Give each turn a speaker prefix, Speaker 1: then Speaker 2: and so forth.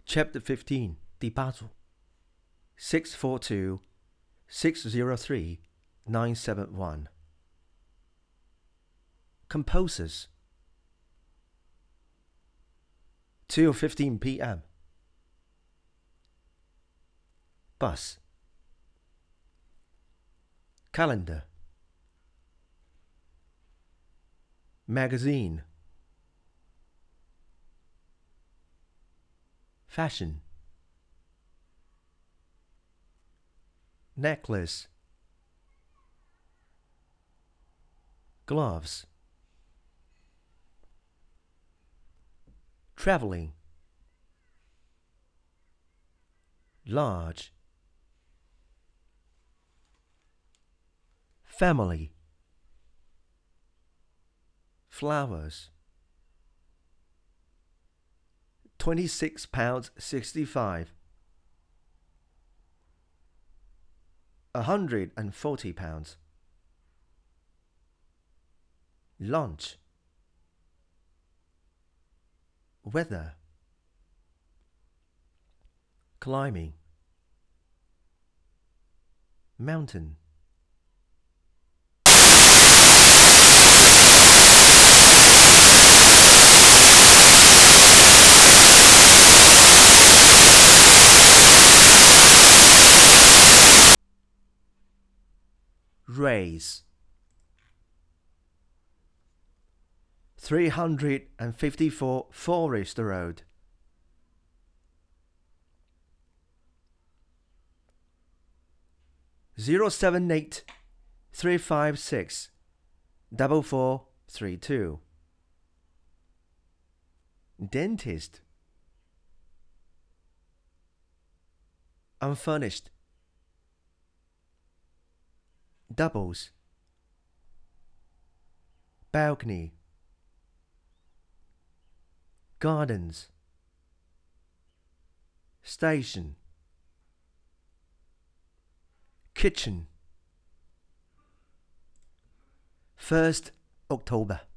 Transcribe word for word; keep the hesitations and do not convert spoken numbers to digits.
Speaker 1: Chapter fifteen 第八组 six four two six zero three nine seven one Composers two fifteen p m Bus Calendar Magazine Fashion Necklace Gloves Traveling Large Family Flowers Twenty-six pounds sixty-five A hundred and forty pounds Lunch Weather Climbing Mountain Race Three hundred and fifty-four Forest Road Zero seven eight three five six double four three two Dentist Unfurnished Doubles Balcony Gardens Station Kitchen First October